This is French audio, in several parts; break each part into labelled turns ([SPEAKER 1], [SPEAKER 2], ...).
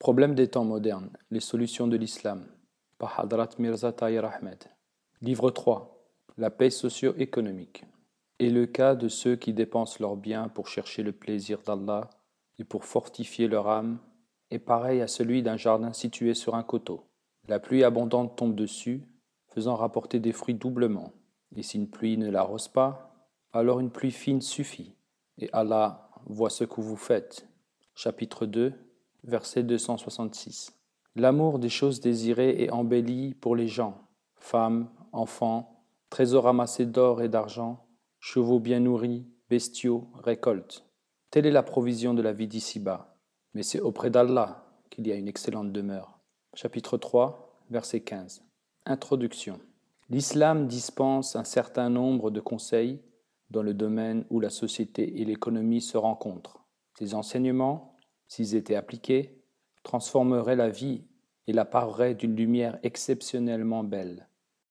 [SPEAKER 1] Problème des temps modernes, les solutions de l'islam, par Hadrat Mirza Tahir Ahmed. Livre 3, la paix socio-économique. Et le cas de ceux qui dépensent leurs biens pour chercher le plaisir d'Allah et pour fortifier leur âme est pareil à celui d'un jardin situé sur un coteau. La pluie abondante tombe dessus, faisant rapporter des fruits doublement. Et si une pluie ne l'arrose pas, alors une pluie fine suffit. Et Allah voit ce que vous faites. Chapitre 2, verset 266. L'amour des choses désirées est embelli pour les gens, femmes, enfants, trésors amassés d'or et d'argent, chevaux bien nourris, bestiaux, récoltes. Telle est la provision de la vie d'ici-bas. Mais c'est auprès d'Allah qu'il y a une excellente demeure. Chapitre 3, verset 15. Introduction. L'islam dispense un certain nombre de conseils dans le domaine où la société et l'économie se rencontrent. Ces enseignements, s'ils étaient appliqués, transformeraient la vie et la pareraient d'une lumière exceptionnellement belle.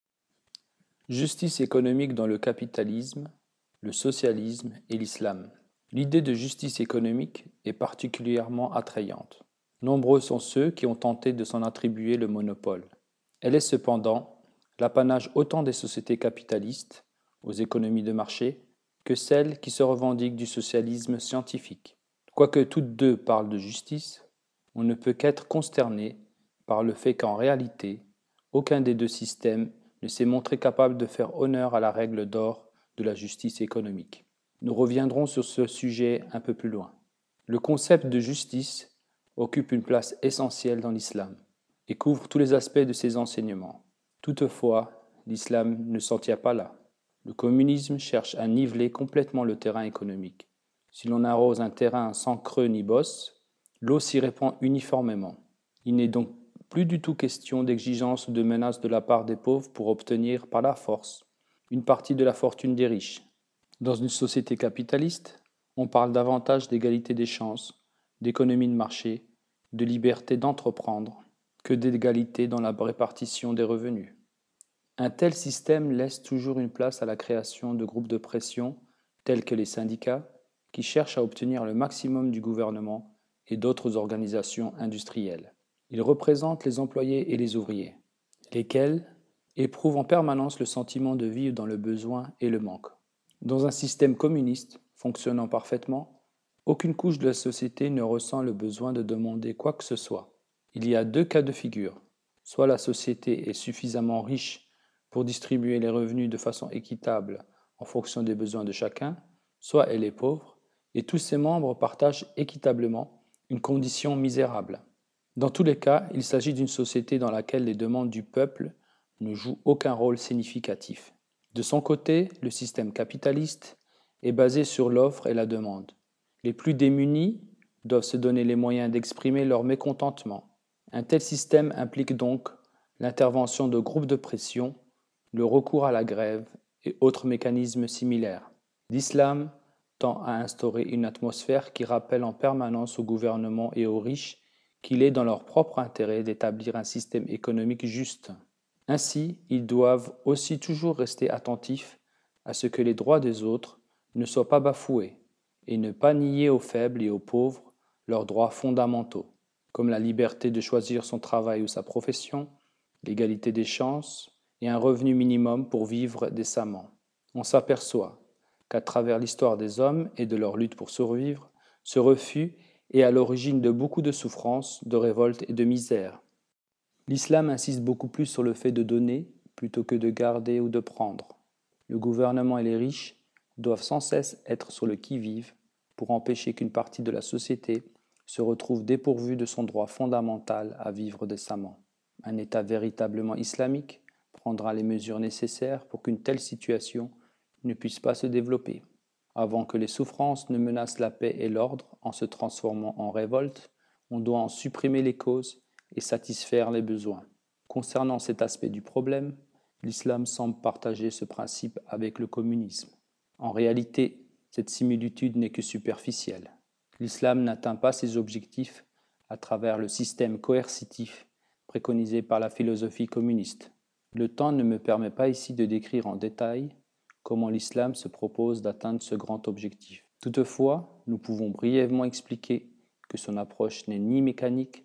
[SPEAKER 1] Justice économique dans le capitalisme, le socialisme et l'islam. L'idée de justice économique est particulièrement attrayante. Nombreux sont ceux qui ont tenté de s'en attribuer le monopole. Elle est cependant l'apanage autant des sociétés capitalistes, aux économies de marché, que celles qui se revendiquent du socialisme scientifique. Quoique toutes deux parlent de justice, on ne peut qu'être consterné par le fait qu'en réalité, aucun des deux systèmes ne s'est montré capable de faire honneur à la règle d'or de la justice économique. Nous reviendrons sur ce sujet un peu plus loin. Le concept de justice occupe une place essentielle dans l'islam et couvre tous les aspects de ses enseignements. Toutefois, l'islam ne s'en tient pas là. Le communisme cherche à niveler complètement le terrain économique. Si l'on arrose un terrain sans creux ni bosse, l'eau s'y répand uniformément. Il n'est donc plus du tout question d'exigence ou de menace de la part des pauvres pour obtenir par la force une partie de la fortune des riches. Dans une société capitaliste, on parle davantage d'égalité des chances, d'économie de marché, de liberté d'entreprendre, que d'égalité dans la répartition des revenus. Un tel système laisse toujours une place à la création de groupes de pression, tels que les syndicats, qui cherchent à obtenir le maximum du gouvernement et d'autres organisations industrielles. Ils représentent les employés et les ouvriers, lesquels éprouvent en permanence le sentiment de vivre dans le besoin et le manque. Dans un système communiste fonctionnant parfaitement, aucune couche de la société ne ressent le besoin de demander quoi que ce soit. Il y a deux cas de figure. Soit la société est suffisamment riche pour distribuer les revenus de façon équitable en fonction des besoins de chacun, soit elle est pauvre et tous ses membres partagent équitablement une condition misérable. Dans tous les cas, il s'agit d'une société dans laquelle les demandes du peuple ne jouent aucun rôle significatif. De son côté, le système capitaliste est basé sur l'offre et la demande. Les plus démunis doivent se donner les moyens d'exprimer leur mécontentement. Un tel système implique donc l'intervention de groupes de pression, le recours à la grève et autres mécanismes similaires. L'islam tend à instaurer une atmosphère qui rappelle en permanence au gouvernement et aux riches qu'il est dans leur propre intérêt d'établir un système économique juste. Ainsi, ils doivent aussi toujours rester attentifs à ce que les droits des autres ne soient pas bafoués et ne pas nier aux faibles et aux pauvres leurs droits fondamentaux, comme la liberté de choisir son travail ou sa profession, l'égalité des chances et un revenu minimum pour vivre décemment. On s'aperçoit qu'à travers l'histoire des hommes et de leur lutte pour survivre, ce refus est à l'origine de beaucoup de souffrances, de révoltes et de misère. L'islam insiste beaucoup plus sur le fait de donner plutôt que de garder ou de prendre. Le gouvernement et les riches doivent sans cesse être sur le qui-vive pour empêcher qu'une partie de la société se retrouve dépourvue de son droit fondamental à vivre décemment. Un État véritablement islamique prendra les mesures nécessaires pour qu'une telle situation ne puisse pas se développer. Avant que les souffrances ne menacent la paix et l'ordre en se transformant en révolte, on doit en supprimer les causes et satisfaire les besoins. Concernant cet aspect du problème, l'islam semble partager ce principe avec le communisme. En réalité, cette similitude n'est que superficielle. L'islam n'atteint pas ses objectifs à travers le système coercitif préconisé par la philosophie communiste. Le temps ne me permet pas ici de décrire en détail comment l'islam se propose d'atteindre ce grand objectif. Toutefois, nous pouvons brièvement expliquer que son approche n'est ni mécanique,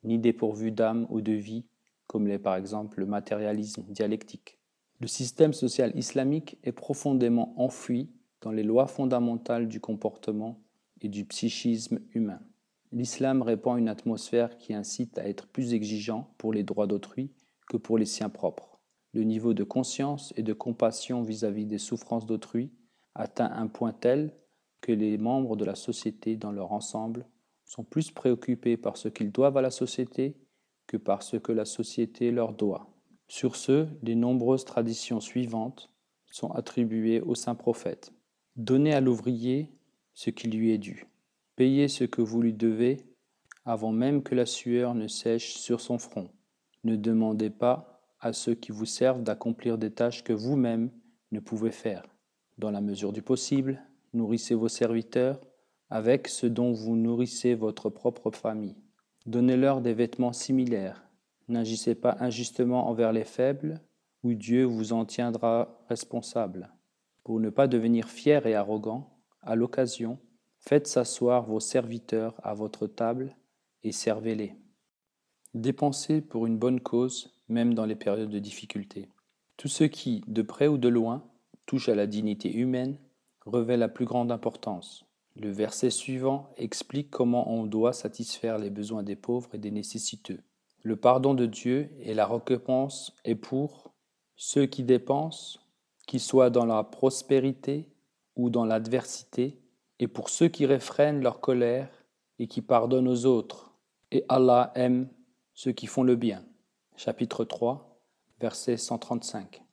[SPEAKER 1] ni dépourvu d'âme ou de vie, comme l'est par exemple le matérialisme dialectique. Le système social islamique est profondément enfoui dans les lois fondamentales du comportement et du psychisme humain. L'islam répand une atmosphère qui incite à être plus exigeant pour les droits d'autrui que pour les siens propres. Le niveau de conscience et de compassion vis-à-vis des souffrances d'autrui atteint un point tel que les membres de la société dans leur ensemble sont plus préoccupés par ce qu'ils doivent à la société que par ce que la société leur doit. Sur ce, les nombreuses traditions suivantes sont attribuées aux saints prophètes. Donnez à l'ouvrier ce qui lui est dû. Payez ce que vous lui devez avant même que la sueur ne sèche sur son front. Ne demandez pas à ceux qui vous servent d'accomplir des tâches que vous-même ne pouvez faire. Dans la mesure du possible, nourrissez vos serviteurs avec ce dont vous nourrissez votre propre famille. Donnez-leur des vêtements similaires. N'agissez pas injustement envers les faibles, ou Dieu vous en tiendra responsable. Pour ne pas devenir fier et arrogant, à l'occasion, faites s'asseoir vos serviteurs à votre table et servez-les. Dépensez pour une bonne cause, même dans les périodes de difficulté. Tout ce qui, de près ou de loin, touche à la dignité humaine, revêt la plus grande importance. Le verset suivant explique comment on doit satisfaire les besoins des pauvres et des nécessiteux. Le pardon de Dieu et la récompense est pour ceux qui dépensent, qu'ils soient dans la prospérité ou dans l'adversité, et pour ceux qui réfrènent leur colère et qui pardonnent aux autres. Et Allah aime ceux qui font le bien. Chapitre 3, verset 135.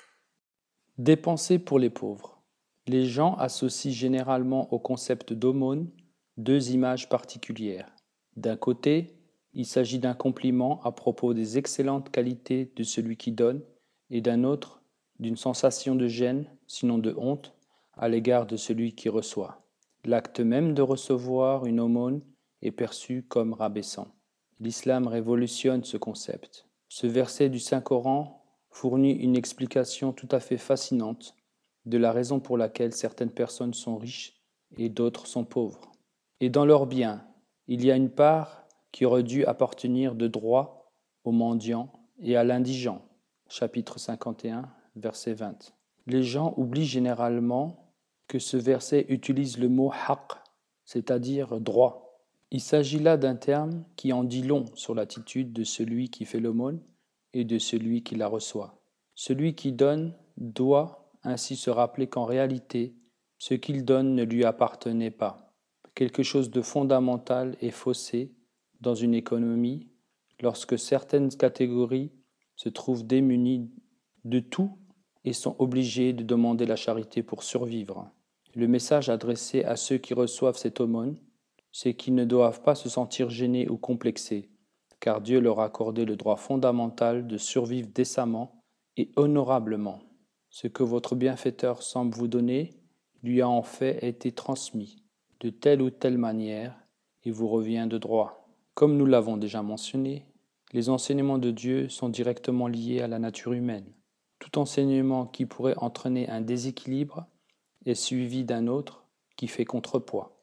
[SPEAKER 1] Dépenser pour les pauvres. Les gens associent généralement au concept d'aumône deux images particulières. D'un côté, il s'agit d'un compliment à propos des excellentes qualités de celui qui donne, et d'un autre, d'une sensation de gêne, sinon de honte, à l'égard de celui qui reçoit. L'acte même de recevoir une aumône est perçu comme rabaissant. L'islam révolutionne ce concept. Ce verset du Saint-Coran fournit une explication tout à fait fascinante de la raison pour laquelle certaines personnes sont riches et d'autres sont pauvres. Et dans leurs biens, il y a une part qui aurait dû appartenir de droit aux mendiants et à l'indigent. Chapitre 51, verset 20. Les gens oublient généralement que ce verset utilise le mot haqq, c'est-à-dire droit. Il s'agit là d'un terme qui en dit long sur l'attitude de celui qui fait l'aumône et de celui qui la reçoit. Celui qui donne doit ainsi se rappeler qu'en réalité, ce qu'il donne ne lui appartenait pas. Quelque chose de fondamental est faussé dans une économie lorsque certaines catégories se trouvent démunies de tout et sont obligées de demander la charité pour survivre. Le message adressé à ceux qui reçoivent cette aumône, c'est qu'ils ne doivent pas se sentir gênés ou complexés, car Dieu leur a accordé le droit fondamental de survivre décemment et honorablement. Ce que votre bienfaiteur semble vous donner lui a en fait été transmis de telle ou telle manière et vous revient de droit. Comme nous l'avons déjà mentionné, les enseignements de Dieu sont directement liés à la nature humaine. Tout enseignement qui pourrait entraîner un déséquilibre est suivi d'un autre qui fait contrepoids.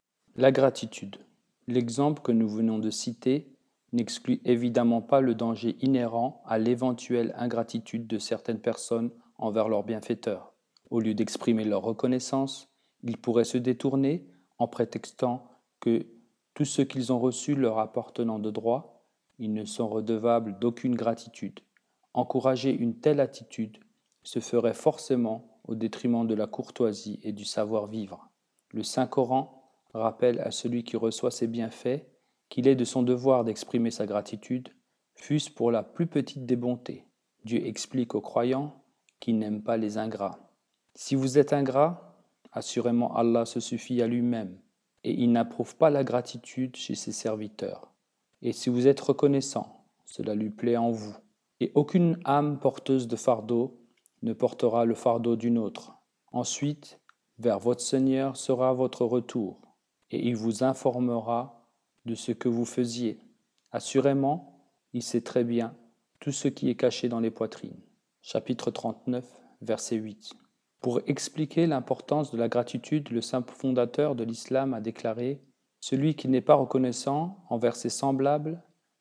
[SPEAKER 1] La gratitude. L'exemple que nous venons de citer n'exclut évidemment pas le danger inhérent à l'éventuelle ingratitude de certaines personnes envers leurs bienfaiteurs. Au lieu d'exprimer leur reconnaissance, ils pourraient se détourner en prétextant que tout ce qu'ils ont reçu leur appartenant de droit, ils ne sont redevables d'aucune gratitude. Encourager une telle attitude se ferait forcément au détriment de la courtoisie et du savoir-vivre. Le Saint-Coran rappelle à celui qui reçoit ses bienfaits qu'il est de son devoir d'exprimer sa gratitude, fût-ce pour la plus petite des bontés. Dieu explique aux croyants qu'il n'aime pas les ingrats. Si vous êtes ingrat, assurément Allah se suffit à lui-même, et il n'approuve pas la gratitude chez ses serviteurs. Et si vous êtes reconnaissant, cela lui plaît en vous. Et aucune âme porteuse de fardeau ne portera le fardeau d'une autre. Ensuite, vers votre Seigneur sera votre retour, et il vous informera de ce que vous faisiez. Assurément, il sait très bien tout ce qui est caché dans les poitrines. Chapitre 39, verset 8. Pour expliquer l'importance de la gratitude, le saint fondateur de l'islam a déclaré « Celui qui n'est pas reconnaissant envers ses semblables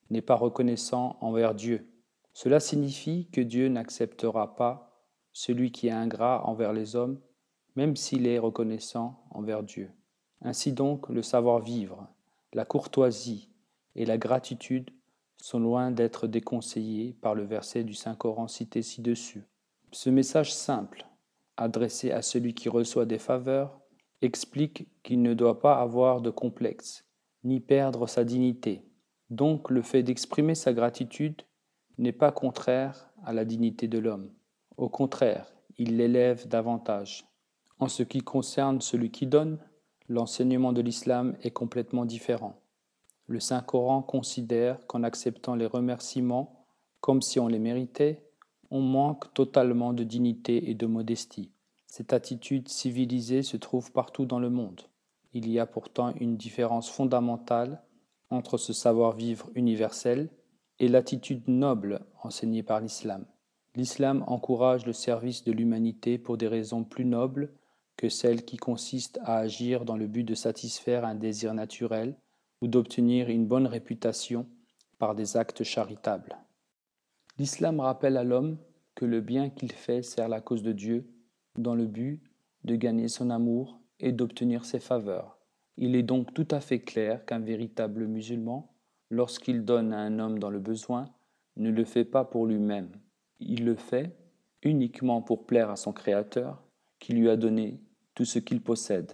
[SPEAKER 1] n'est pas reconnaissant envers Dieu. Cela signifie que Dieu n'acceptera pas celui qui est ingrat envers les hommes, même s'il est reconnaissant envers Dieu. Ainsi donc, le savoir-vivre, la courtoisie et la gratitude sont loin d'être déconseillés par le verset du Saint-Coran cité ci-dessus. Ce message simple, adressé à celui qui reçoit des faveurs, explique qu'il ne doit pas avoir de complexe, ni perdre sa dignité. Donc le fait d'exprimer sa gratitude n'est pas contraire à la dignité de l'homme. Au contraire, il l'élève davantage. En ce qui concerne celui qui donne, l'enseignement de l'islam est complètement différent. Le Saint-Coran considère qu'en acceptant les remerciements comme si on les méritait, on manque totalement de dignité et de modestie. Cette attitude civilisée se trouve partout dans le monde. Il y a pourtant une différence fondamentale entre ce savoir-vivre universel et l'attitude noble enseignée par l'islam. L'islam encourage le service de l'humanité pour des raisons plus nobles que celles qui consistent à agir dans le but de satisfaire un désir naturel ou d'obtenir une bonne réputation par des actes charitables. L'islam rappelle à l'homme que le bien qu'il fait sert la cause de Dieu dans le but de gagner son amour et d'obtenir ses faveurs. Il est donc tout à fait clair qu'un véritable musulman, lorsqu'il donne à un homme dans le besoin, ne le fait pas pour lui-même. Il le fait uniquement pour plaire à son Créateur qui lui a donné tout ce qu'il possède.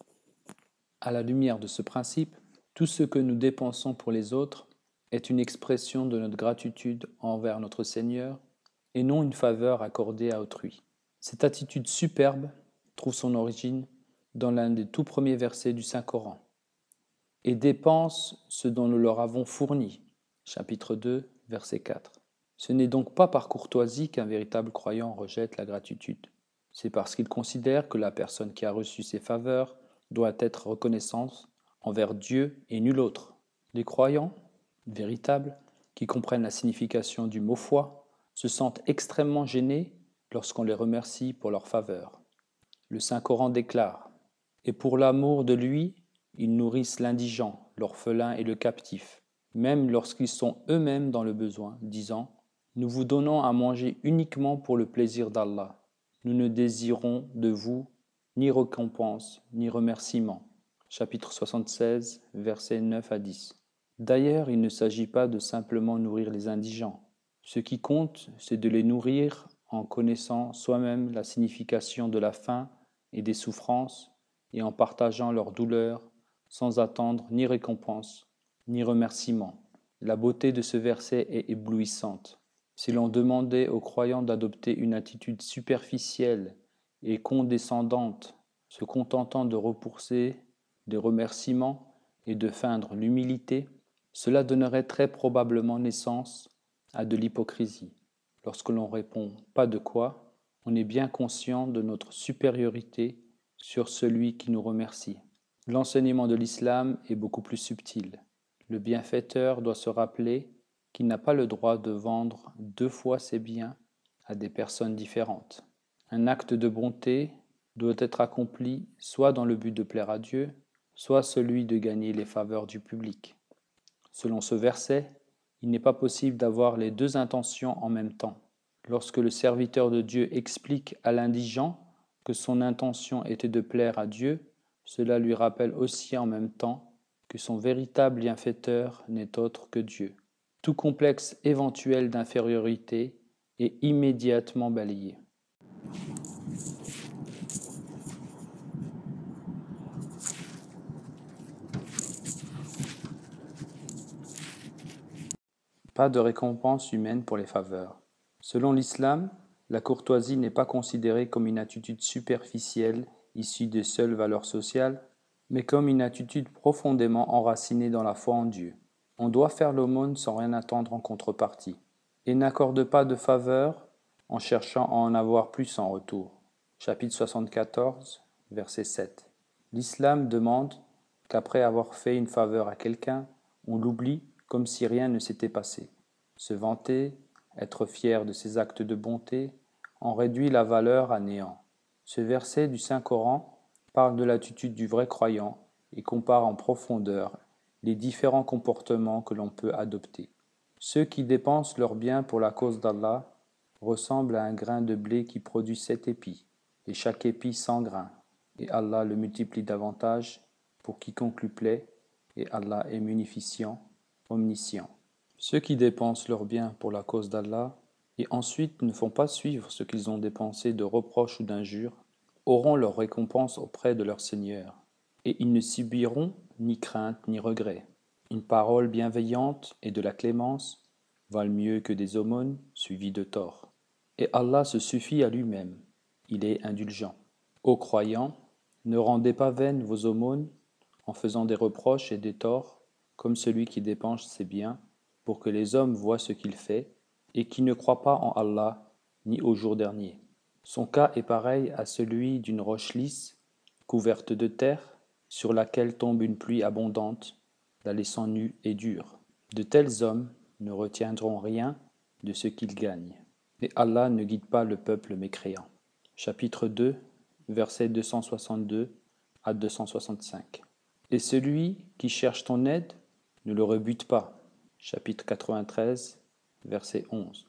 [SPEAKER 1] À la lumière de ce principe, tout ce que nous dépensons pour les autres est une expression de notre gratitude envers notre Seigneur et non une faveur accordée à autrui. Cette attitude superbe trouve son origine dans l'un des tout premiers versets du Saint-Coran. « Et dépense ce dont nous leur avons fourni » chapitre 2, verset 4. Ce n'est donc pas par courtoisie qu'un véritable croyant rejette la gratitude. C'est parce qu'il considère que la personne qui a reçu ses faveurs doit être reconnaissante envers Dieu et nul autre. Les croyants, véritables, qui comprennent la signification du mot foi, se sentent extrêmement gênés lorsqu'on les remercie pour leurs faveurs. Le Saint-Coran déclare « Et pour l'amour de lui, ils nourrissent l'indigent, l'orphelin et le captif, même lorsqu'ils sont eux-mêmes dans le besoin, disant « Nous vous donnons à manger uniquement pour le plaisir d'Allah. Nous ne désirons de vous ni récompense, ni remerciement. » Chapitre 76, versets 9 à 10. D'ailleurs, il ne s'agit pas de simplement nourrir les indigents. Ce qui compte, c'est de les nourrir en connaissant soi-même la signification de la faim et des souffrances et en partageant leurs douleurs sans attendre ni récompense, ni remerciement. La beauté de ce verset est éblouissante. Si l'on demandait aux croyants d'adopter une attitude superficielle et condescendante, se contentant de repousser des remerciements et de feindre l'humilité, cela donnerait très probablement naissance à de l'hypocrisie. Lorsque l'on répond « pas de quoi », on est bien conscient de notre supériorité sur celui qui nous remercie. L'enseignement de l'islam est beaucoup plus subtil. Le bienfaiteur doit se rappeler qu'il n'a pas le droit de vendre 2 fois ses biens à des personnes différentes. Un acte de bonté doit être accompli soit dans le but de plaire à Dieu, soit celui de gagner les faveurs du public. Selon ce verset, il n'est pas possible d'avoir les 2 intentions en même temps. Lorsque le serviteur de Dieu explique à l'indigent que son intention était de plaire à Dieu, cela lui rappelle aussi en même temps que son véritable bienfaiteur n'est autre que Dieu. Tout complexe éventuel d'infériorité est immédiatement balayé. Pas de récompense humaine pour les faveurs. Selon l'islam, la courtoisie n'est pas considérée comme une attitude superficielle issue des seules valeurs sociales, mais comme une attitude profondément enracinée dans la foi en Dieu. On doit faire l'aumône sans rien attendre en contrepartie, et n'accorde pas de faveur en cherchant à en avoir plus en retour. Chapitre 74, verset 7. L'islam demande qu'après avoir fait une faveur à quelqu'un, on l'oublie comme si rien ne s'était passé. Se vanter, être fier de ses actes de bonté, en réduit la valeur à néant. Ce verset du Saint-Coran parle de l'attitude du vrai croyant et compare en profondeur les différents comportements que l'on peut adopter. Ceux qui dépensent leurs biens pour la cause d'Allah ressemblent à un grain de blé qui produit 7 épis, et chaque épi 100 grains. Et Allah le multiplie davantage pour quiconque lui plaît, et Allah est munificient, omniscient. Ceux qui dépensent leurs biens pour la cause d'Allah, et ensuite ne font pas suivre ce qu'ils ont dépensé de reproches ou d'injures, auront leur récompense auprès de leur Seigneur, et ils ne subiront ni crainte ni regret. Une parole bienveillante et de la clémence valent mieux que des aumônes suivies de tort. Et Allah se suffit à lui-même, il est indulgent. Ô croyants, ne rendez pas vaines vos aumônes en faisant des reproches et des torts, comme celui qui dépense ses biens, pour que les hommes voient ce qu'il fait, et qui ne croit pas en Allah ni au jour dernier. Son cas est pareil à celui d'une roche lisse, couverte de terre, sur laquelle tombe une pluie abondante, la laissant nue et dure. De tels hommes ne retiendront rien de ce qu'ils gagnent. Et Allah ne guide pas le peuple mécréant. Chapitre 2, versets 262 à 265. Et celui qui cherche ton aide, ne le rebute pas. Chapitre 93, verset 11.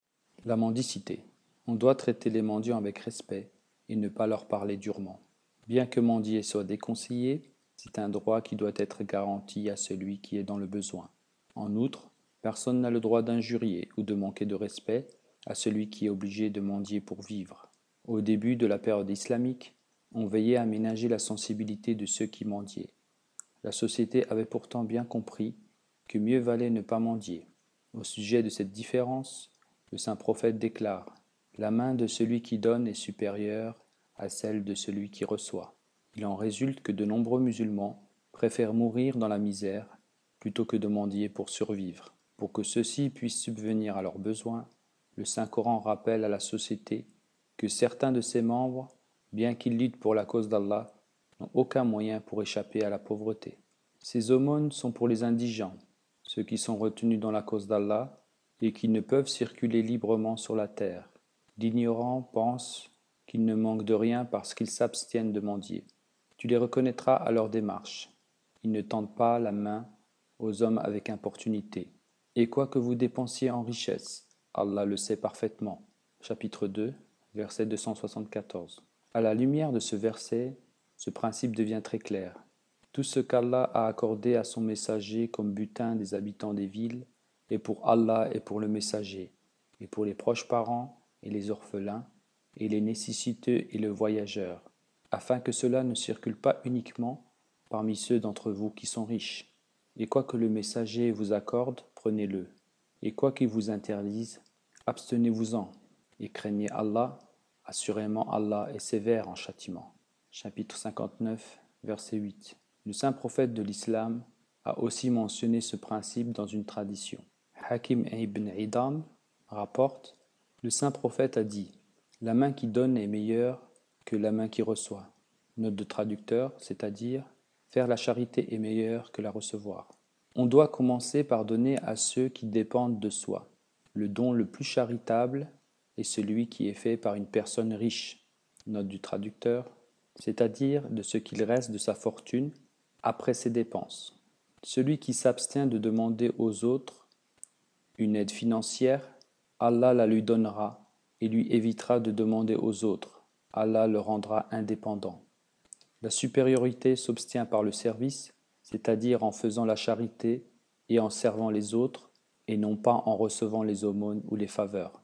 [SPEAKER 1] La mendicité. On doit traiter les mendiants avec respect et ne pas leur parler durement. Bien que mendier soit déconseillé, c'est un droit qui doit être garanti à celui qui est dans le besoin. En outre, personne n'a le droit d'injurier ou de manquer de respect à celui qui est obligé de mendier pour vivre. Au début de la période islamique, on veillait à ménager la sensibilité de ceux qui mendiaient. La société avait pourtant bien compris que mieux valait ne pas mendier. Au sujet de cette différence, le saint prophète déclare « La main de celui qui donne est supérieure à celle de celui qui reçoit ». Il en résulte que de nombreux musulmans préfèrent mourir dans la misère plutôt que de mendier pour survivre. Pour que ceux-ci puissent subvenir à leurs besoins, le Saint-Coran rappelle à la société que certains de ses membres, bien qu'ils luttent pour la cause d'Allah, n'ont aucun moyen pour échapper à la pauvreté. Ces aumônes sont pour les indigents, ceux qui sont retenus dans la cause d'Allah et qui ne peuvent circuler librement sur la terre. L'ignorant pense qu'ils ne manquent de rien parce qu'ils s'abstiennent de mendier. Tu les reconnaîtras à leur démarche. Ils ne tendent pas la main aux hommes avec importunité. Et quoi que vous dépensiez en richesse, Allah le sait parfaitement. Chapitre 2, verset 274. À la lumière de ce verset, ce principe devient très clair. Tout ce qu'Allah a accordé à son messager comme butin des habitants des villes est pour Allah et pour le messager, et pour les proches parents et les orphelins, et les nécessiteux et le voyageur, afin que cela ne circule pas uniquement parmi ceux d'entre vous qui sont riches. Et quoi que le messager vous accorde, prenez-le, et quoi qu'il vous interdise, abstenez-vous-en, et craignez Allah, assurément Allah est sévère en châtiment. Chapitre 59, verset 8. Le saint prophète de l'islam a aussi mentionné ce principe dans une tradition. Hakim ibn Idam rapporte, le saint prophète a dit « La main qui donne est meilleure que la main qui reçoit ». Note de traducteur, c'est-à-dire « Faire la charité est meilleur que la recevoir ». On doit commencer par donner à ceux qui dépendent de soi. Le don le plus charitable est celui qui est fait par une personne riche. Note du traducteur, c'est-à-dire de ce qu'il reste de sa fortune après ses dépenses. Celui qui s'abstient de demander aux autres une aide financière, Allah la lui donnera et lui évitera de demander aux autres. Allah le rendra indépendant. La supériorité s'obtient par le service, c'est-à-dire en faisant la charité et en servant les autres, et non pas en recevant les aumônes ou les faveurs.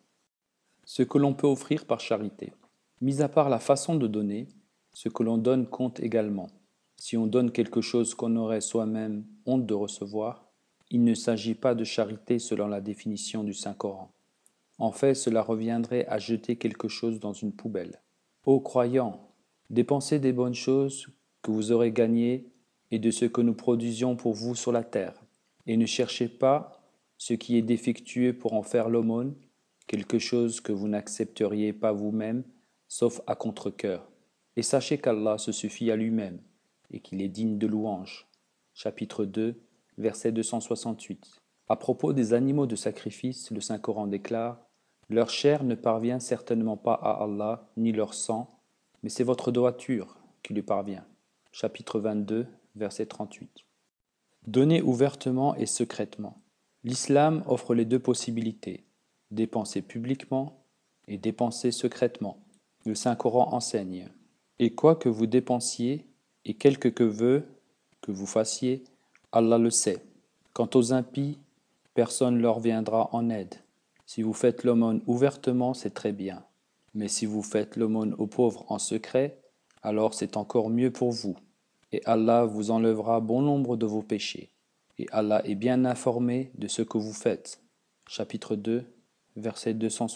[SPEAKER 1] Ce que l'on peut offrir par charité. Mis à part la façon de donner, ce que l'on donne compte également. Si on donne quelque chose qu'on aurait soi-même honte de recevoir, il ne s'agit pas de charité selon la définition du Saint-Coran. En fait, cela reviendrait à jeter quelque chose dans une poubelle. Ô croyants, dépensez des bonnes choses que vous aurez gagnées et de ce que nous produisions pour vous sur la terre, et ne cherchez pas ce qui est défectueux pour en faire l'aumône, quelque chose que vous n'accepteriez pas vous-même, sauf à contre-cœur. Et sachez qu'Allah se suffit à lui-même, et qu'il est digne de louange. Chapitre 2, verset 268. À propos des animaux de sacrifice, le Saint-Coran déclare « Leur chair ne parvient certainement pas à Allah, ni leur sang, mais c'est votre droiture qui lui parvient. » Chapitre 22, verset 38. Donnez ouvertement et secrètement. L'islam offre les deux possibilités, dépenser publiquement et dépenser secrètement. Le Saint-Coran enseigne. Et quoi que vous dépensiez, et quelque que veut que vous fassiez, Allah le sait. Quant aux impies, personne leur viendra en aide. Si vous faites l'aumône ouvertement, c'est très bien. Mais si vous faites l'aumône aux pauvres en secret, alors c'est encore mieux pour vous. Et Allah vous enlèvera bon nombre de vos péchés. Et Allah est bien informé de ce que vous faites. Chapitre 2, versets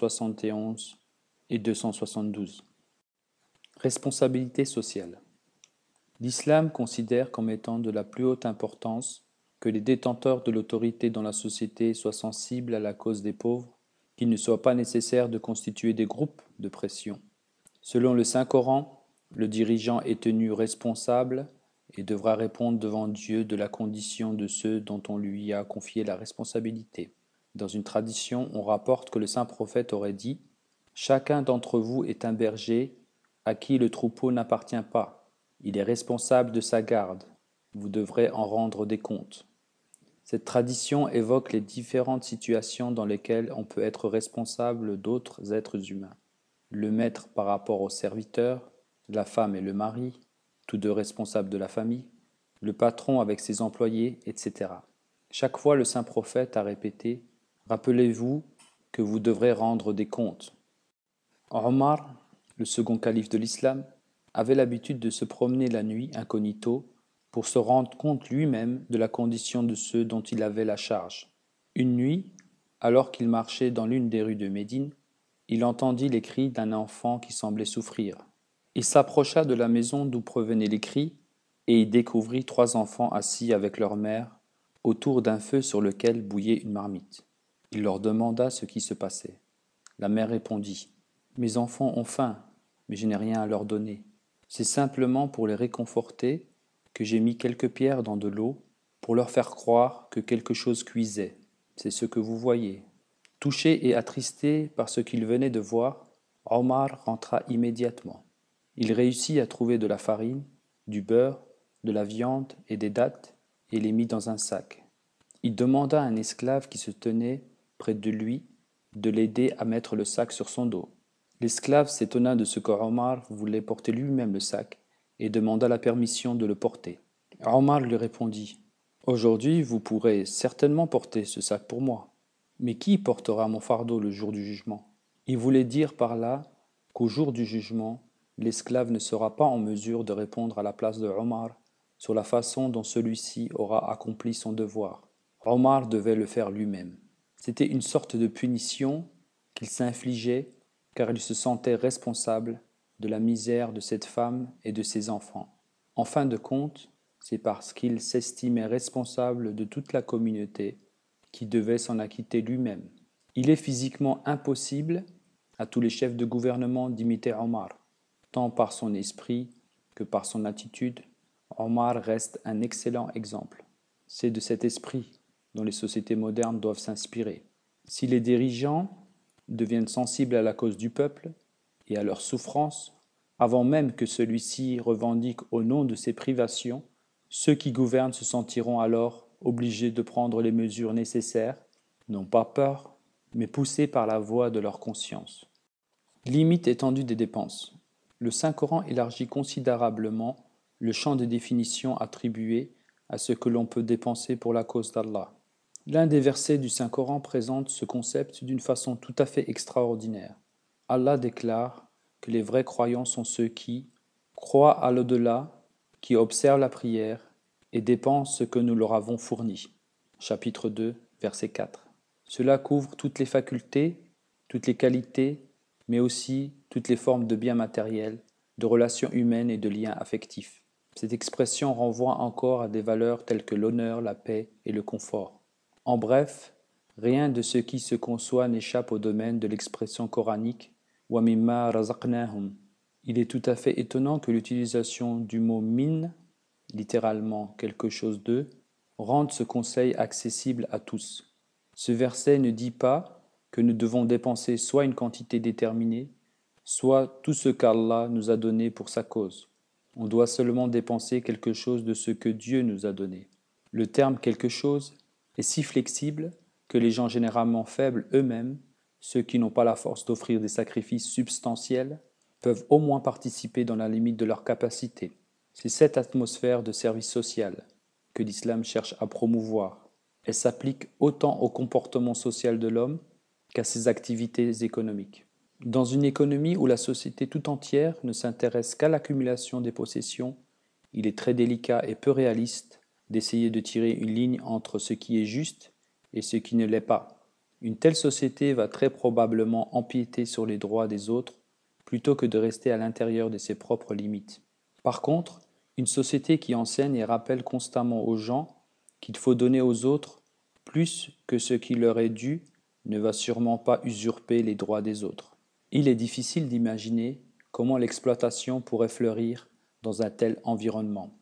[SPEAKER 1] 271 et 272. Responsabilité sociale. L'islam considère comme étant de la plus haute importance que les détenteurs de l'autorité dans la société soient sensibles à la cause des pauvres, qu'il ne soit pas nécessaire de constituer des groupes de pression. Selon le Saint-Coran, le dirigeant est tenu responsable et devra répondre devant Dieu de la condition de ceux dont on lui a confié la responsabilité. Dans une tradition, on rapporte que le saint prophète aurait dit « Chacun d'entre vous est un berger à qui le troupeau n'appartient pas. Il est responsable de sa garde. Vous devrez en rendre des comptes. » Cette tradition évoque les différentes situations dans lesquelles on peut être responsable d'autres êtres humains. Le maître par rapport aux serviteurs, la femme et le mari, tous deux responsables de la famille, le patron avec ses employés, etc. Chaque fois le saint prophète a répété « Rappelez-vous que vous devrez rendre des comptes. » Omar, le second calife de l'islam, avait l'habitude de se promener la nuit incognito pour se rendre compte lui-même de la condition de ceux dont il avait la charge. Une nuit, alors qu'il marchait dans l'une des rues de Médine, il entendit les cris d'un enfant qui semblait souffrir. Il s'approcha de la maison d'où provenaient les cris et y découvrit 3 enfants assis avec leur mère autour d'un feu sur lequel bouillait une marmite. Il leur demanda ce qui se passait. La mère répondit « Mes enfants ont faim, mais je n'ai rien à leur donner. C'est simplement pour les réconforter que j'ai mis quelques pierres dans de l'eau pour leur faire croire que quelque chose cuisait. C'est ce que vous voyez. » Touché et attristé par ce qu'il venait de voir, Omar rentra immédiatement. Il réussit à trouver de la farine, du beurre, de la viande et des dattes et les mit dans un sac. Il demanda à un esclave qui se tenait près de lui de l'aider à mettre le sac sur son dos. L'esclave s'étonna de ce que Omar voulait porter lui-même le sac et demanda la permission de le porter. Omar lui répondit « Aujourd'hui, vous pourrez certainement porter ce sac pour moi. Mais qui portera mon fardeau le jour du jugement ?» Il voulait dire par là qu'au jour du jugement, l'esclave ne sera pas en mesure de répondre à la place de Omar sur la façon dont celui-ci aura accompli son devoir. Omar devait le faire lui-même. C'était une sorte de punition qu'il s'infligeait car il se sentait responsable de la misère de cette femme et de ses enfants. En fin de compte, c'est parce qu'il s'estimait responsable de toute la communauté qu'il devait s'en acquitter lui-même. Il est physiquement impossible à tous les chefs de gouvernement d'imiter Omar. Tant par son esprit que par son attitude, Omar reste un excellent exemple. C'est de cet esprit dont les sociétés modernes doivent s'inspirer. Si les dirigeants deviennent sensibles à la cause du peuple et à leurs souffrances, avant même que celui-ci revendique au nom de ses privations, ceux qui gouvernent se sentiront alors obligés de prendre les mesures nécessaires, non pas peur, mais poussés par la voix de leur conscience. Limite étendue des dépenses. Le Saint-Coran élargit considérablement le champ des définitions attribuées à ce que l'on peut dépenser pour la cause d'Allah. L'un des versets du Saint-Coran présente ce concept d'une façon tout à fait extraordinaire. Allah déclare que les vrais croyants sont ceux qui croient à l'au-delà, qui observent la prière et dépensent ce que nous leur avons fourni. Chapitre 2, verset 4. Cela couvre toutes les facultés, toutes les qualités, mais aussi toutes les formes de biens matériels, de relations humaines et de liens affectifs. Cette expression renvoie encore à des valeurs telles que l'honneur, la paix et le confort. En bref, rien de ce qui se conçoit n'échappe au domaine de l'expression coranique « wa mimma razaqnahum ». Il est tout à fait étonnant que l'utilisation du mot « min », littéralement « quelque chose de », rende ce conseil accessible à tous. Ce verset ne dit pas que nous devons dépenser soit une quantité déterminée, soit tout ce qu'Allah nous a donné pour sa cause. On doit seulement dépenser quelque chose de ce que Dieu nous a donné. Le terme « quelque chose » est si flexible que les gens généralement faibles eux-mêmes, ceux qui n'ont pas la force d'offrir des sacrifices substantiels, peuvent au moins participer dans la limite de leurs capacités. C'est cette atmosphère de service social que l'islam cherche à promouvoir. Elle s'applique autant au comportement social de l'homme qu'à ses activités économiques. Dans une économie où la société tout entière ne s'intéresse qu'à l'accumulation des possessions, il est très délicat et peu réaliste d'essayer de tirer une ligne entre ce qui est juste et ce qui ne l'est pas. Une telle société va très probablement empiéter sur les droits des autres plutôt que de rester à l'intérieur de ses propres limites. Par contre, une société qui enseigne et rappelle constamment aux gens qu'il faut donner aux autres plus que ce qui leur est dû ne va sûrement pas usurper les droits des autres. Il est difficile d'imaginer comment l'exploitation pourrait fleurir dans un tel environnement.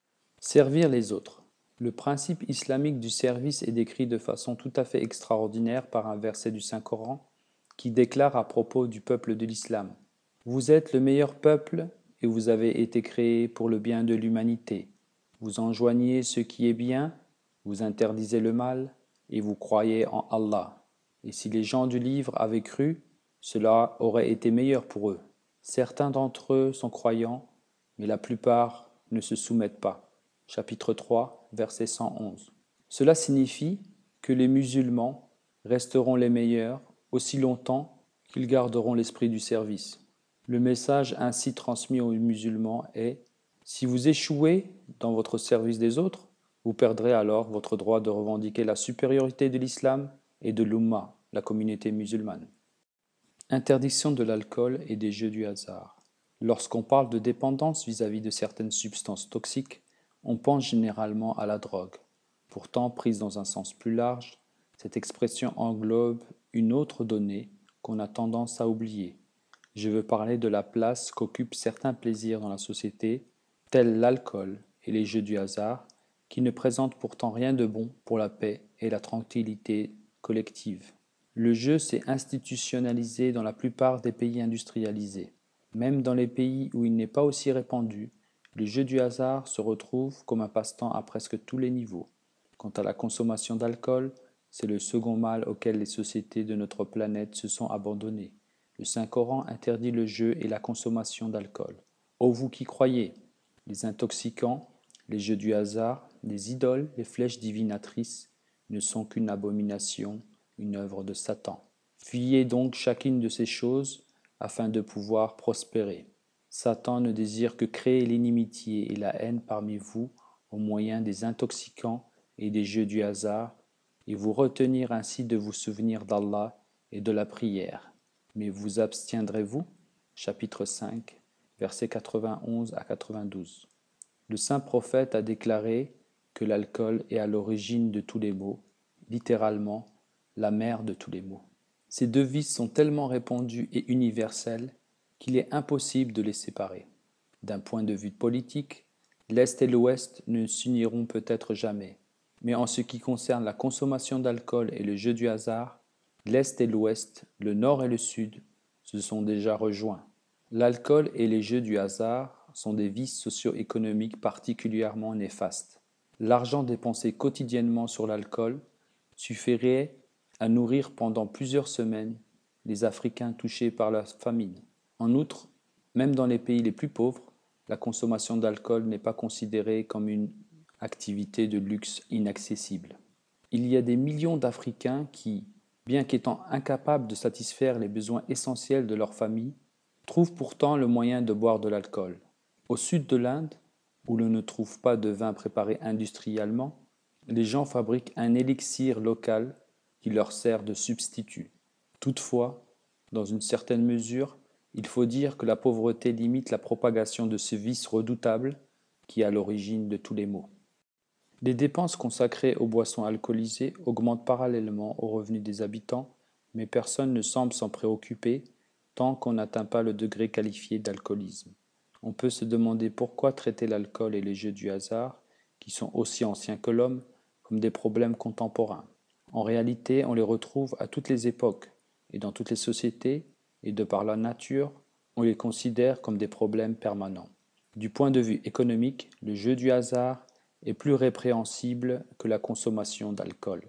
[SPEAKER 1] Servir les autres. Le principe islamique du service est décrit de façon tout à fait extraordinaire par un verset du Saint-Coran qui déclare à propos du peuple de l'islam : « Vous êtes le meilleur peuple et vous avez été créés pour le bien de l'humanité. Vous enjoignez ce qui est bien, vous interdisez le mal et vous croyez en Allah. Et si les gens du livre avaient cru, cela aurait été meilleur pour eux. Certains d'entre eux sont croyants, mais la plupart ne se soumettent pas. » Chapitre 3, verset 111. Cela signifie que les musulmans resteront les meilleurs aussi longtemps qu'ils garderont l'esprit du service. Le message ainsi transmis aux musulmans est : si vous échouez dans votre service des autres, vous perdrez alors votre droit de revendiquer la supériorité de l'islam et de l'Ummah, la communauté musulmane. Interdiction de l'alcool et des jeux du hasard. Lorsqu'on parle de dépendance vis-à-vis de certaines substances toxiques, on pense généralement à la drogue. Pourtant, prise dans un sens plus large, cette expression englobe une autre donnée qu'on a tendance à oublier. Je veux parler de la place qu'occupent certains plaisirs dans la société, tels l'alcool et les jeux du hasard, qui ne présentent pourtant rien de bon pour la paix et la tranquillité collective. Le jeu s'est institutionnalisé dans la plupart des pays industrialisés. Même dans les pays où il n'est pas aussi répandu, le jeu du hasard se retrouve comme un passe-temps à presque tous les niveaux. Quant à la consommation d'alcool, c'est le second mal auquel les sociétés de notre planète se sont abandonnées. Le Saint-Coran interdit le jeu et la consommation d'alcool. Ô vous qui croyez, les intoxicants, les jeux du hasard, les idoles, les flèches divinatrices ne sont qu'une abomination, une œuvre de Satan. Fuyez donc chacune de ces choses afin de pouvoir prospérer. Satan ne désire que créer l'inimitié et la haine parmi vous au moyen des intoxicants et des jeux du hasard, et vous retenir ainsi de vous souvenir d'Allah et de la prière. Mais vous abstiendrez-vous ? Chapitre 5, versets 91 à 92. Le saint prophète a déclaré que l'alcool est à l'origine de tous les maux, littéralement la mère de tous les maux. Ces deux vices sont tellement répandus et universels qu'il est impossible de les séparer. D'un point de vue politique, l'Est et l'Ouest ne s'uniront peut-être jamais, mais en ce qui concerne la consommation d'alcool et le jeu du hasard, l'Est et l'Ouest, le Nord et le Sud se sont déjà rejoints. L'alcool et les jeux du hasard sont des vices socio-économiques particulièrement néfastes. L'argent dépensé quotidiennement sur l'alcool suffirait à nourrir pendant plusieurs semaines les Africains touchés par la famine. En outre, même dans les pays les plus pauvres, la consommation d'alcool n'est pas considérée comme une activité de luxe inaccessible. Il y a des millions d'Africains qui, bien qu'étant incapables de satisfaire les besoins essentiels de leur famille, trouvent pourtant le moyen de boire de l'alcool. Au sud de l'Inde, où l'on ne trouve pas de vin préparé industriellement, les gens fabriquent un élixir local qui leur sert de substitut. Toutefois, dans une certaine mesure, il faut dire que la pauvreté limite la propagation de ce vice redoutable qui est à l'origine de tous les maux. Les dépenses consacrées aux boissons alcoolisées augmentent parallèlement aux revenus des habitants, mais personne ne semble s'en préoccuper tant qu'on n'atteint pas le degré qualifié d'alcoolisme. On peut se demander pourquoi traiter l'alcool et les jeux du hasard, qui sont aussi anciens que l'homme, comme des problèmes contemporains. En réalité, on les retrouve à toutes les époques et dans toutes les sociétés, et de par la nature, on les considère comme des problèmes permanents. Du point de vue économique, le jeu du hasard est plus répréhensible que la consommation d'alcool.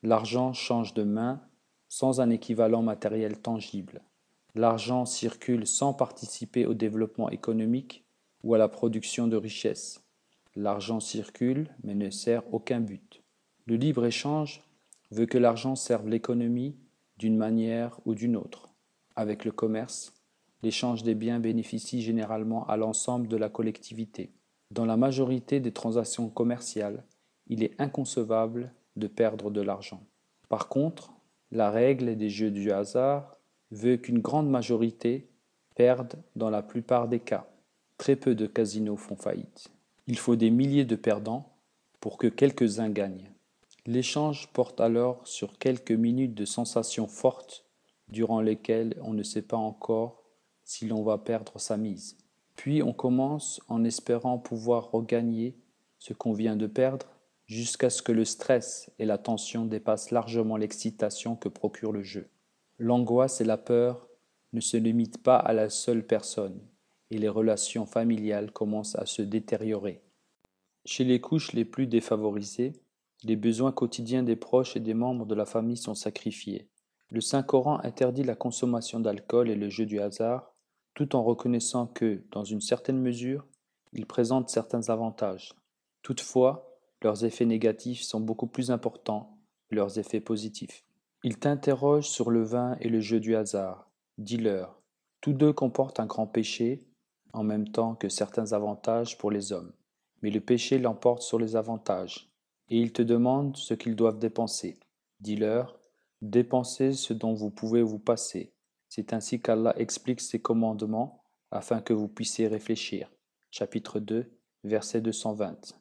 [SPEAKER 1] L'argent change de main sans un équivalent matériel tangible. L'argent circule sans participer au développement économique ou à la production de richesses. L'argent circule mais ne sert aucun but. Le libre-échange veut que l'argent serve l'économie d'une manière ou d'une autre. Avec le commerce, l'échange des biens bénéficie généralement à l'ensemble de la collectivité. Dans la majorité des transactions commerciales, il est inconcevable de perdre de l'argent. Par contre, la règle des jeux du hasard veut qu'une grande majorité perde dans la plupart des cas. Très peu de casinos font faillite. Il faut des milliers de perdants pour que quelques-uns gagnent. L'échange porte alors sur quelques minutes de sensations fortes durant lesquelles on ne sait pas encore si l'on va perdre sa mise. Puis on commence en espérant pouvoir regagner ce qu'on vient de perdre jusqu'à ce que le stress et la tension dépassent largement l'excitation que procure le jeu. L'angoisse et la peur ne se limitent pas à la seule personne et les relations familiales commencent à se détériorer. Chez les couches les plus défavorisées, les besoins quotidiens des proches et des membres de la famille sont sacrifiés. Le Saint-Coran interdit la consommation d'alcool et le jeu du hasard, tout en reconnaissant que, dans une certaine mesure, ils présentent certains avantages. Toutefois, leurs effets négatifs sont beaucoup plus importants que leurs effets positifs. Il t'interroge sur le vin et le jeu du hasard. Dis-leur, tous deux comportent un grand péché, en même temps que certains avantages pour les hommes. Mais le péché l'emporte sur les avantages, et ils te demandent ce qu'ils doivent dépenser. Dis-leur, dépensez ce dont vous pouvez vous passer. C'est ainsi qu'Allah explique ses commandements, afin que vous puissiez réfléchir. Chapitre 2, verset 220.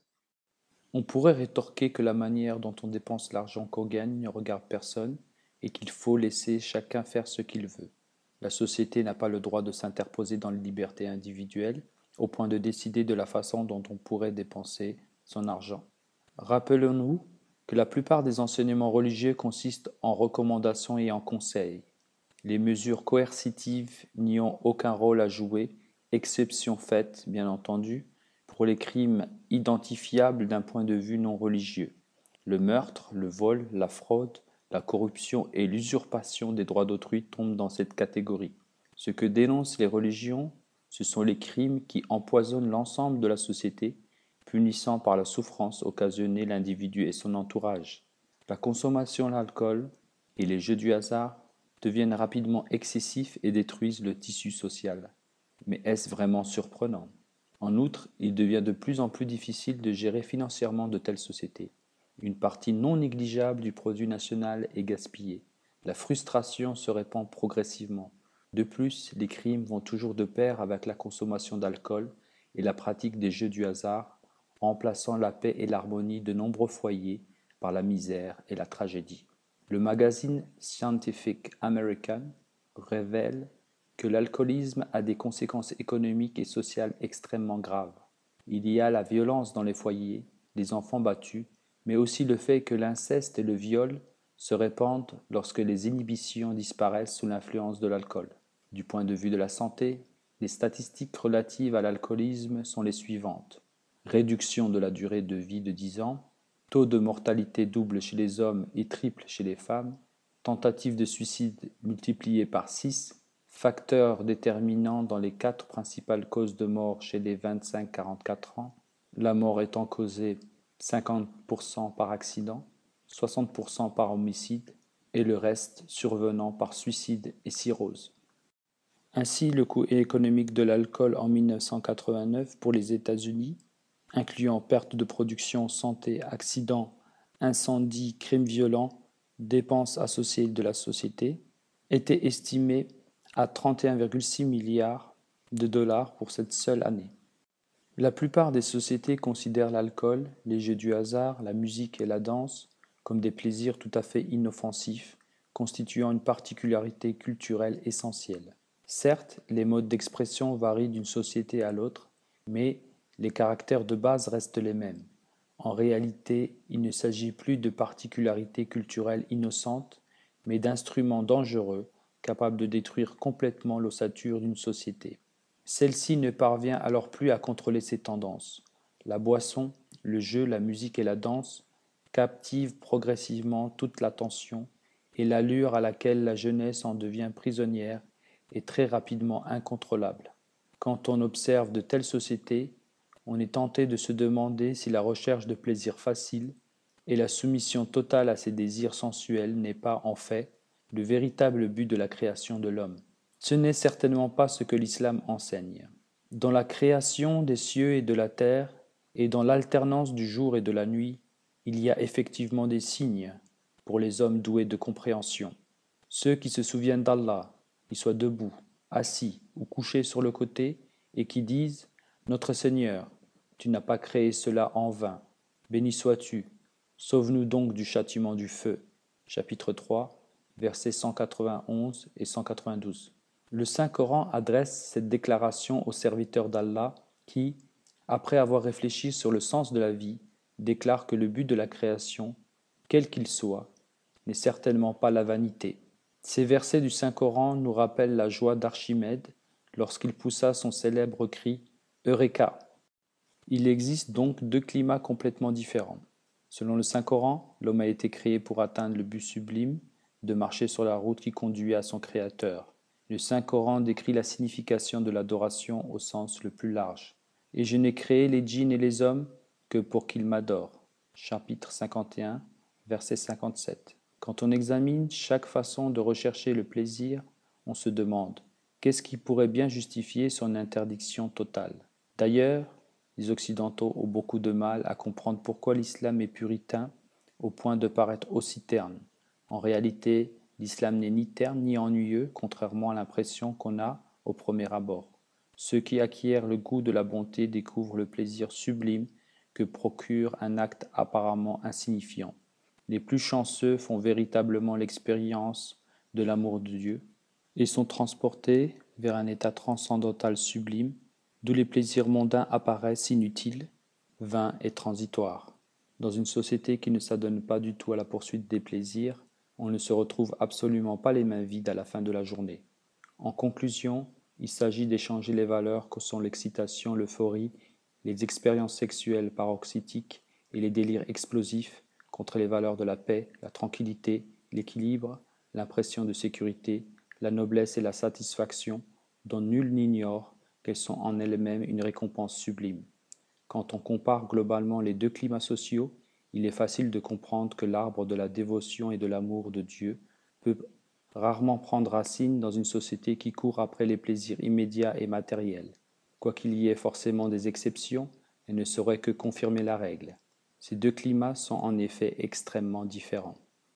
[SPEAKER 1] On pourrait rétorquer que la manière dont on dépense l'argent qu'on gagne ne regarde personne et qu'il faut laisser chacun faire ce qu'il veut. La société n'a pas le droit de s'interposer dans les libertés individuelles au point de décider de la façon dont on pourrait dépenser son argent. Rappelons-nous que la plupart des enseignements religieux consistent en recommandations et en conseils. Les mesures coercitives n'y ont aucun rôle à jouer, exception faite, bien entendu, pour les crimes identifiables d'un point de vue non religieux. Le meurtre, le vol, la fraude, la corruption et l'usurpation des droits d'autrui tombent dans cette catégorie. Ce que dénoncent les religions, ce sont les crimes qui empoisonnent l'ensemble de la société, punissant par la souffrance occasionnée l'individu et son entourage. La consommation d'alcool et les jeux du hasard deviennent rapidement excessifs et détruisent le tissu social. Mais est-ce vraiment surprenant? En outre, il devient de plus en plus difficile de gérer financièrement de telles sociétés. Une partie non négligeable du produit national est gaspillée. La frustration se répand progressivement. De plus, les crimes vont toujours de pair avec la consommation d'alcool et la pratique des jeux du hasard, remplaçant la paix et l'harmonie de nombreux foyers par la misère et la tragédie. Le magazine Scientific American révèle que l'alcoolisme a des conséquences économiques et sociales extrêmement graves. Il y a la violence dans les foyers, les enfants battus, mais aussi le fait que l'inceste et le viol se répandent lorsque les inhibitions disparaissent sous l'influence de l'alcool. Du point de vue de la santé, les statistiques relatives à l'alcoolisme sont les suivantes. Réduction de la durée de vie de 10 ans, taux de mortalité double chez les hommes et triple chez les femmes, tentatives de suicide multipliées par 6, facteurs déterminants dans les 4 principales causes de mort chez les 25-44 ans, la mort étant causée 50% par accident, 60% par homicide et le reste survenant par suicide et cirrhose. Ainsi, le coût économique de l'alcool en 1989 pour les États-Unis, incluant perte de production, santé, accidents, incendies, crimes violents, dépenses associées de la société, était estimé à 31,6 milliards de dollars pour cette seule année. La plupart des sociétés considèrent l'alcool, les jeux du hasard, la musique et la danse comme des plaisirs tout à fait inoffensifs, constituant une particularité culturelle essentielle. Certes, les modes d'expression varient d'une société à l'autre, mais les caractères de base restent les mêmes. En réalité, il ne s'agit plus de particularités culturelles innocentes, mais d'instruments dangereux capables de détruire complètement l'ossature d'une société. Celle-ci ne parvient alors plus à contrôler ses tendances. La boisson, le jeu, la musique et la danse captive progressivement toute l'attention, et l'allure à laquelle la jeunesse en devient prisonnière est très rapidement incontrôlable. Quand on observe de telles sociétés, on est tenté de se demander si la recherche de plaisir facile et la soumission totale à ses désirs sensuels n'est pas, en fait, le véritable but de la création de l'homme. Ce n'est certainement pas ce que l'islam enseigne. Dans la création des cieux et de la terre, et dans l'alternance du jour et de la nuit, il y a effectivement des signes pour les hommes doués de compréhension. Ceux qui se souviennent d'Allah, qu'ils soient debout, assis ou couchés sur le côté, et qui disent « Notre Seigneur, tu n'as pas créé cela en vain. Béni sois-tu. Sauve-nous donc du châtiment du feu. » Chapitre 3, versets 191 et 192. Le Saint-Coran adresse cette déclaration aux serviteurs d'Allah qui, après avoir réfléchi sur le sens de la vie, déclarent que le but de la création, quel qu'il soit, n'est certainement pas la vanité. Ces versets du Saint-Coran nous rappellent la joie d'Archimède lorsqu'il poussa son célèbre cri « Eureka !». Il existe donc deux climats complètement différents. Selon le Saint-Coran, l'homme a été créé pour atteindre le but sublime de marcher sur la route qui conduit à son Créateur. Le Saint-Coran décrit la signification de l'adoration au sens le plus large. « Et je n'ai créé les djinns et les hommes que pour qu'ils m'adorent. » Chapitre 51, verset 57. Quand on examine chaque façon de rechercher le plaisir, on se demande qu'est-ce qui pourrait bien justifier son interdiction totale. D'ailleurs, les Occidentaux ont beaucoup de mal à comprendre pourquoi l'islam est puritain au point de paraître aussi terne. En réalité, l'islam n'est ni terne ni ennuyeux, contrairement à l'impression qu'on a au premier abord. Ceux qui acquièrent le goût de la bonté découvrent le plaisir sublime que procure un acte apparemment insignifiant. Les plus chanceux font véritablement l'expérience de l'amour de Dieu et sont transportés vers un état transcendantal sublime, d'où les plaisirs mondains apparaissent inutiles, vains et transitoires. Dans une société qui ne s'adonne pas du tout à la poursuite des plaisirs, on ne se retrouve absolument pas les mains vides à la fin de la journée. En conclusion, il s'agit d'échanger les valeurs que sont l'excitation, l'euphorie, les expériences sexuelles paroxytiques et les délires explosifs contre les valeurs de la paix, la tranquillité, l'équilibre, l'impression de sécurité, la noblesse et la satisfaction, dont nul n'ignore qu'elles sont en elles-mêmes une récompense sublime. Quand on compare globalement les deux climats sociaux, il est facile de comprendre que l'arbre de la dévotion et de l'amour de Dieu peut rarement prendre racine dans une société qui court après les plaisirs immédiats et matériels. Quoiqu'il y ait forcément des exceptions, elles ne sauraient que confirmer la règle. Ces deux climats sont en effet extrêmement différents.